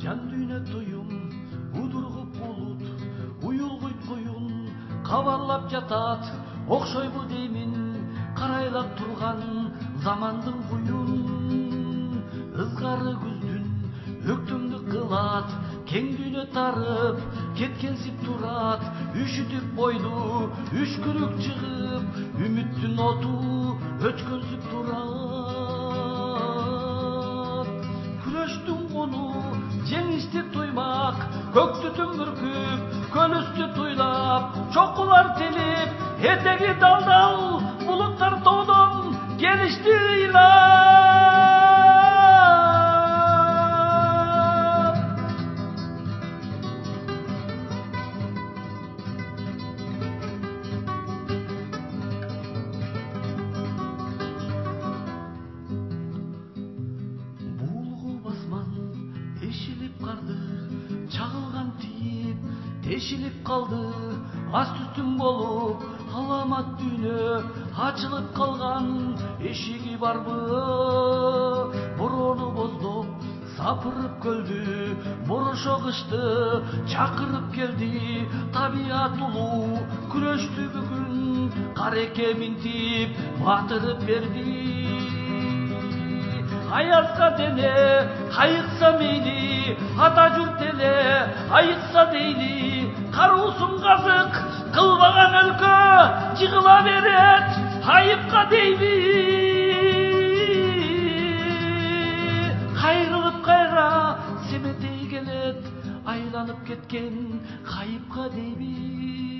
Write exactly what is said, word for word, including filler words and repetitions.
жан дүйнө туюм удургуп булут уюлгуйт куюн кабарлап жатат окшойбу деймин карайлап турган замандын куюн ызгары күздүн өктөмдү кылат кең дүйнө тарып кеткенсип турат үшүтүп бойду үшкүрүк чыгып үмүттүн оту өчкөнсүп турат күрөштүн кону жеңишти туймак көктү түңүркүп көлүстү туйлап чокулар тилип этеги далдал булуттар тоодон келишти ыйлап булгу басман эшилип карды чагылган тиип тешилип калды аст үстүң болуп аламат дүйнө ачылып калган эшиги барбы бороону боздоп сапырып көлдү борошо кышты чакырып келди табият улуу күрөштү бүгүн кареке минтип батырып берди аязга дене кайыкса мейли ата журт эле айыкса дейли каруусун казык кылбаган өлкө жыгыла берет айыпка дейби кайрылып кайра семетей келет айланып кеткен кайыпка дейби